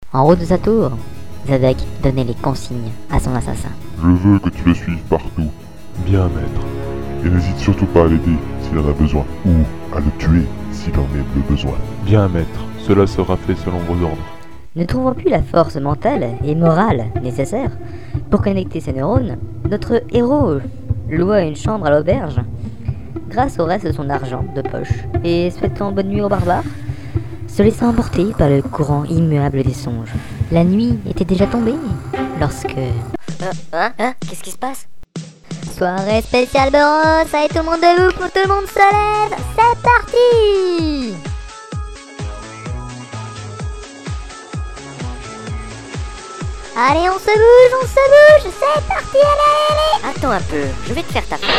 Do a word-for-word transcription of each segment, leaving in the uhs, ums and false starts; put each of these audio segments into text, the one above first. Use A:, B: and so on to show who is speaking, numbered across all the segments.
A: En haut de sa tour, Zadok donnait les consignes à son assassin.
B: Je veux que tu le suives partout.
C: Bien, maître.
B: Et n'hésite surtout pas à l'aider s'il en a besoin, ou à le tuer s'il en est le besoin.
C: Bien, maître. Cela sera fait selon vos ordres.
A: Ne trouvant plus la force mentale et morale nécessaire pour connecter ses neurones, notre héros loua une chambre à l'auberge grâce au reste de son argent de poche et souhaitant bonne nuit aux barbares, se laissant emporter par le courant immuable des songes. La nuit était déjà tombée lorsque...
D: Hein, hein, hein Qu'est-ce qui se passe?
A: Soirée spéciale Boros, allez tout le monde debout, pour tout le monde se lève, c'est parti! Allez, on se bouge, on se bouge, c'est parti, allez, allez!
D: Attends un peu, je vais te faire ta femme.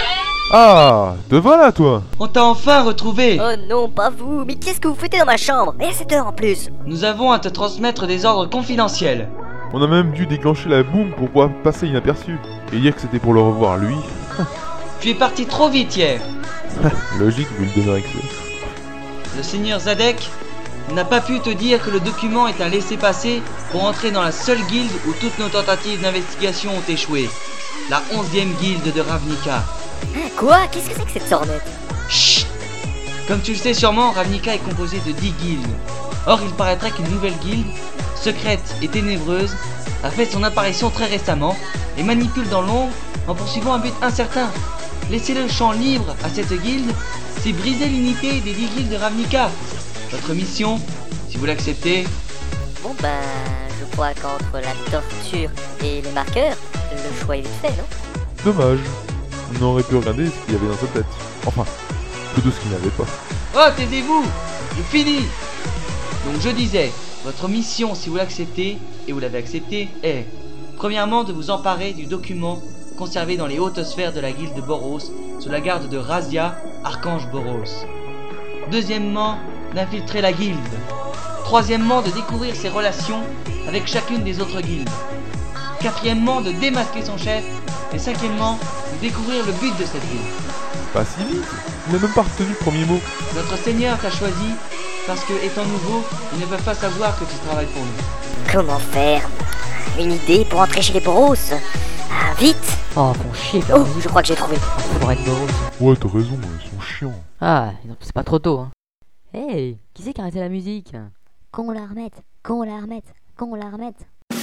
C: Ah, te voilà, toi.
E: On t'a enfin retrouvé.
D: Oh non, pas vous. Mais qu'est-ce que vous foutez dans ma chambre? Et à cette heure en plus?
E: Nous avons à te transmettre des ordres confidentiels.
C: On a même dû déclencher la boum pour pouvoir passer inaperçu. Et dire que c'était pour le revoir, lui.
E: Tu es parti trop vite hier.
C: Logique, vu le demeure
E: Le seigneur Zadek n'a pas pu te dire que le document est un laissez-passer pour entrer dans la seule guilde où toutes nos tentatives d'investigation ont échoué. La onzième guilde de Ravnica.
D: Hein, quoi? Qu'est-ce que c'est que cette sornette?
E: Chut! Comme tu le sais sûrement, Ravnica est composée de dix guildes. Or, il paraîtrait qu'une nouvelle guilde, secrète et ténébreuse, a fait son apparition très récemment et manipule dans l'ombre en poursuivant un but incertain. Laisser le champ libre à cette guilde, c'est briser l'unité des dix guildes de Ravnica. Votre mission, si vous l'acceptez...
D: Bon ben, je crois qu'entre la torture et les marqueurs, le choix est vite fait, non?
C: Dommage. On aurait pu regarder ce qu'il y avait dans sa tête. Enfin, plutôt ce qu'il n'avait pas.
E: Oh, taisez-vous! J'ai fini! Donc je disais, votre mission, si vous l'acceptez, et vous l'avez accepté, est premièrement de vous emparer du document conservé dans les hautes sphères de la guilde de Boros, sous la garde de Razia, archange Boros. Deuxièmement, d'infiltrer la guilde. Troisièmement, de découvrir ses relations avec chacune des autres guildes. Quatrièmement, de démasquer son chef. Et cinquièmement, de découvrir le but de cette guilde.
C: Pas si vite. Il n'a même pas retenu le premier mot.
E: Notre seigneur t'a choisi parce que, étant nouveau, ils ne peuvent pas savoir que tu travailles pour nous.
D: Comment faire? Une idée pour entrer chez les Boros? Ah, vite!
A: Oh, bon chier,
D: Oh, je crois que j'ai trouvé.
A: pour être Boros.
C: Ouais, t'as raison, ils sont chiants.
A: Ah, c'est pas trop tôt, hein. Hey, qui c'est qui a arrêté la musique? Qu'on la remette, qu'on la remette, qu'on la remette.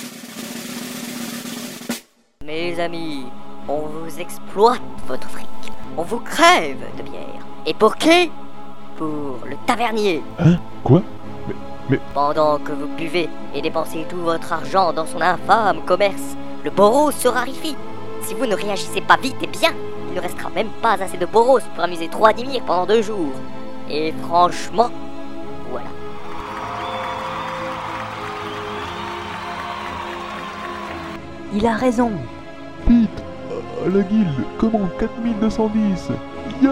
D: Mes amis, on vous exploite votre fric. On vous crève de bière. Et pour qui? Pour le tavernier.
C: Hein? Quoi?
D: Pendant que vous buvez et dépensez tout votre argent dans son infâme commerce, le Boros se raréfie. Si vous ne réagissez pas vite et bien, il ne restera même pas assez de Boros pour amuser trois Dimir pendant deux jours. Et franchement, voilà.
A: Il a raison.
C: Vite! À la guilde, comment quatre mille deux cent dix? Ya!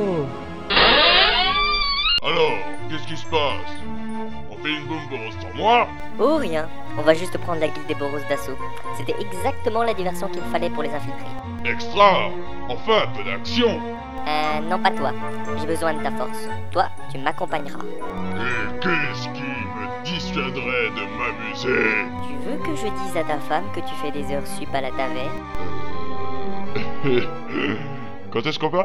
B: Alors, qu'est-ce qui se passe? On fait une boum Boros sans moi?
D: Oh rien, on va juste prendre la guilde des Boros d'assaut. C'était exactement la diversion qu'il me fallait pour les infiltrer.
B: Extra! Enfin, un peu d'action!
D: Euh, non pas toi. J'ai besoin de ta force. Toi, tu m'accompagneras.
B: Et qu'est-ce qui me dissuaderait de m'amuser?
D: Tu veux que je dise à ta femme que tu fais des heures sup à la taverne?
B: Quand est-ce qu'on part?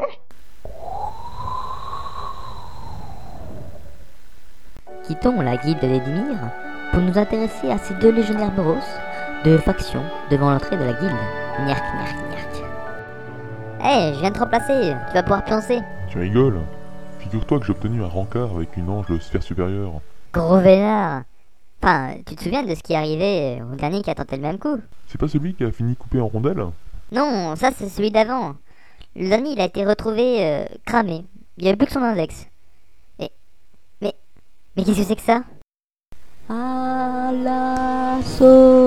A: Quittons la guilde des Dimir pour nous intéresser à ces deux légionnaires Boros, deux factions devant l'entrée de la guilde. Niark, niark, niark. Hé, je viens de te remplacer, tu vas pouvoir pioncer.
C: Tu rigoles? Figure-toi que j'ai obtenu un rencard avec une ange de sphère supérieure.
A: Gros vénard. Enfin, tu te souviens de ce qui est arrivé au dernier qui a tenté le même coup?
C: C'est pas celui qui a fini coupé en rondelles?
A: Non, ça c'est celui d'avant. Le dernier il a été retrouvé euh, cramé. Il n'y avait plus que son index. Et... Mais... Mais qu'est-ce que c'est que ça? À l'assaut.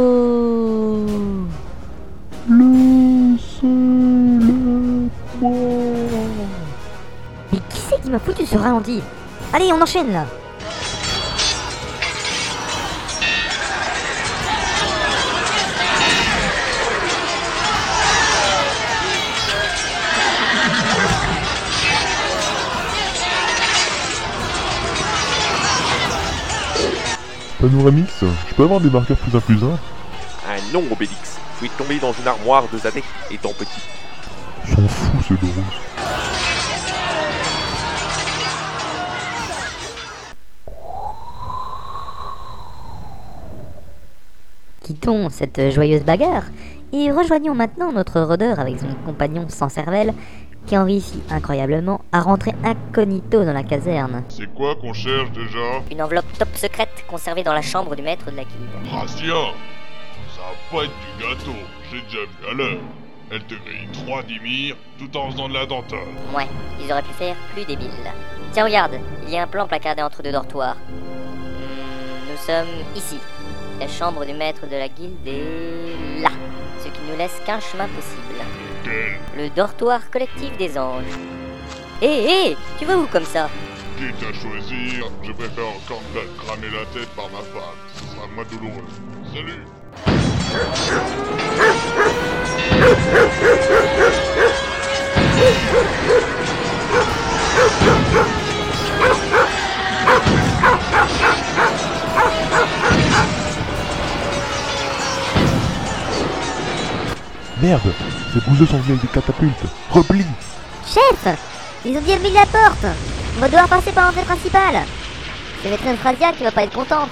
C: Laissez-le-moi.
A: Mais qui c'est qui m'a foutu ce ralenti? Allez, on enchaîne là.
B: Panoramix, je peux avoir des marqueurs plus un plus un?
F: Ah non, Obélix, tu es tombé dans une armoire de Zadek étant petit.
B: S'en fout, ce Boros.
A: Quittons cette joyeuse bagarre et rejoignons maintenant notre rôdeur avec son compagnon sans cervelle qui en réussit incroyablement à rentrer incognito dans la caserne.
B: C'est quoi qu'on cherche déjà?
D: Une enveloppe top secrète conservée dans la chambre du maître de la guilde.
B: Racia! Ça va pas être du gâteau, j'ai déjà vu à l'heure. Elle te grille trois dimir tout en faisant de la dentale.
D: Ouais, ils auraient pu faire plus débile. Tiens, regarde, il y a un plan placardé entre deux dortoirs. Hmm, nous sommes ici. La chambre du maître de la guilde est là, ce qui nous laisse qu'un chemin possible.
B: Quel?
D: Le dortoir collectif des anges. Hé, hé, tu vas où comme ça?
B: Quitte à choisir, je préfère encore me faire cramer la tête par ma femme. Ce sera moins douloureux. Salut!
C: Merde, ces bouseux sont venus avec des catapultes. Replie!
G: Chef, ils ont verrouillé la porte. On va devoir passer par l'entrée principale. C'est maîtresse Radia qui va pas être contente.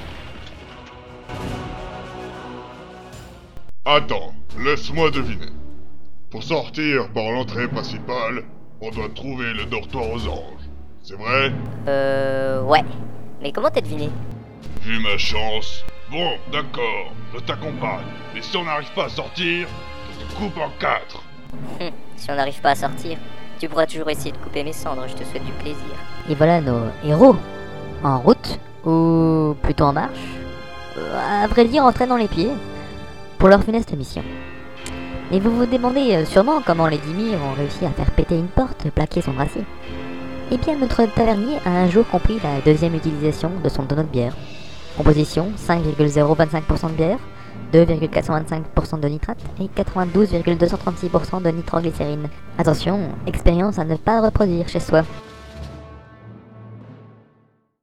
B: Attends, laisse-moi deviner. Pour sortir par l'entrée principale, on doit trouver le dortoir aux anges. C'est vrai?
D: Euh... Ouais. Mais comment t'es deviné?
B: Vu ma chance. Bon, d'accord, je t'accompagne. Mais si on n'arrive pas à sortir, je te coupe en quatre.
D: Hum, si on n'arrive pas à sortir, tu pourras toujours essayer de couper mes cendres, je te souhaite du plaisir.
A: Et voilà nos héros, en route, ou plutôt en marche, euh, à vrai dire en traînant les pieds, pour leur funeste mission. Et vous vous demandez euh, sûrement comment les Dimir ont réussi à faire péter une porte plaquée son bracier. Eh bien notre tavernier a un jour compris la deuxième utilisation de son tonneau de bière. Composition cinq virgule zéro vingt-cinq pour cent de bière, deux virgule quatre cent vingt-cinq pour cent de nitrate et quatre-vingt-douze virgule deux cent trente-six pour cent de nitroglycérine. Attention, expérience à ne pas reproduire chez soi.